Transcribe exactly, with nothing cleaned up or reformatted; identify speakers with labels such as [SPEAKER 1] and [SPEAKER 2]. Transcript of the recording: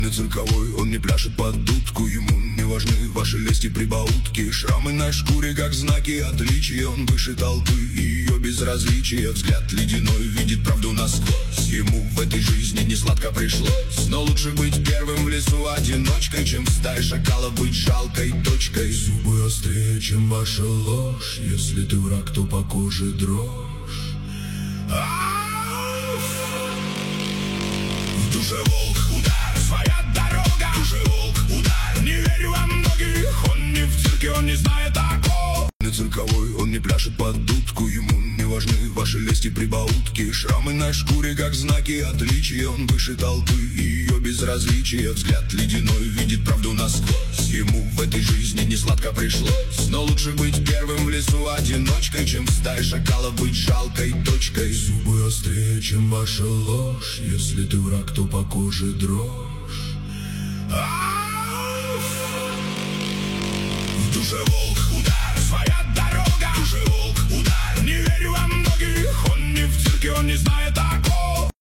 [SPEAKER 1] Цирковой, он не пляшет под дудку, ему не важны ваши лести прибаутки. Шрамы на шкуре, как знаки отличия, он выше толпы и ее безразличия. Взгляд ледяной видит правду насквозь, ему в этой жизни не сладко пришлось. Но лучше быть первым в лесу одиночкой, чем в стае шакалов быть жалкой точкой. Зубы острее, чем ваша ложь, если ты враг, то по коже дрожь. В душе волк, удар, своя дорога. В душе волк, удар, не верю во многих. Он не в цирке, он не знает такого. Цирковой, он не пляшет под дудку, ему не важны ваши лести прибаутки. Шрамы на шкуре, как знаки отличия, он выше толпы и ее безразличия. Взгляд ледяной видит правду насквозь, ему в этой жизни не сладко пришлось. Но лучше быть первым в лесу одиночкой, чем в стае шакалов быть жалкой точкой. Зубы острее, чем ваша ложь, если ты враг, то по коже дрожь. В душе волк, удар, своя дорога. В душе волк, удар, не верю во многих. Он не в цирке, он не знает такого.